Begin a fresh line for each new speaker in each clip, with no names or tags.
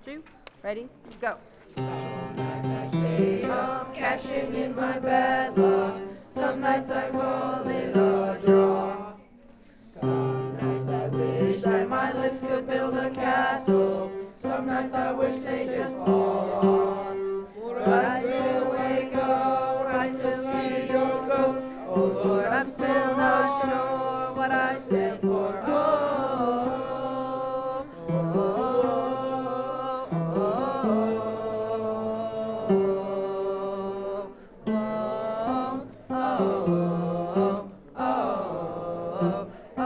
2, ready, go.
Some nights I stay up, cashing in my bad luck. Some nights I call it a draw. Some nights I wish that my lips could build a castle. Some nights I wish they just fall off. But I still wake up, I still see your ghost. Oh Lord, I'm still not sure what I stand for. Oh, oh, oh, oh, oh, oh, oh,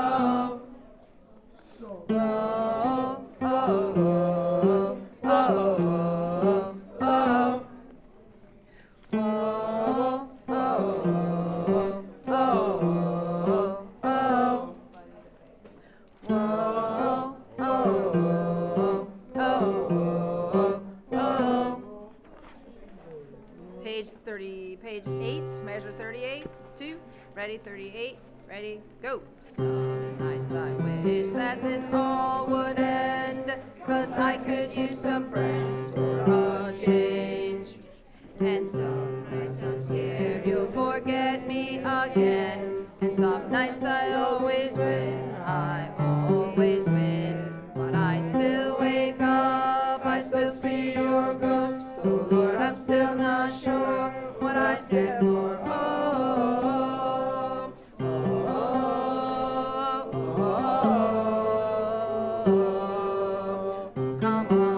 Page 8, measure 38, 2, ready, 38, ready, go. Some nights I wish that this all would end, 'cause I could use some friends for a change. And some nights I'm scared you'll forget me again, and some nights I always win, I always win. But I still wake up, I still see your ghost. Oh Lord, I'm still not sure what I stand for. Oh, oh, oh, oh, oh, come on.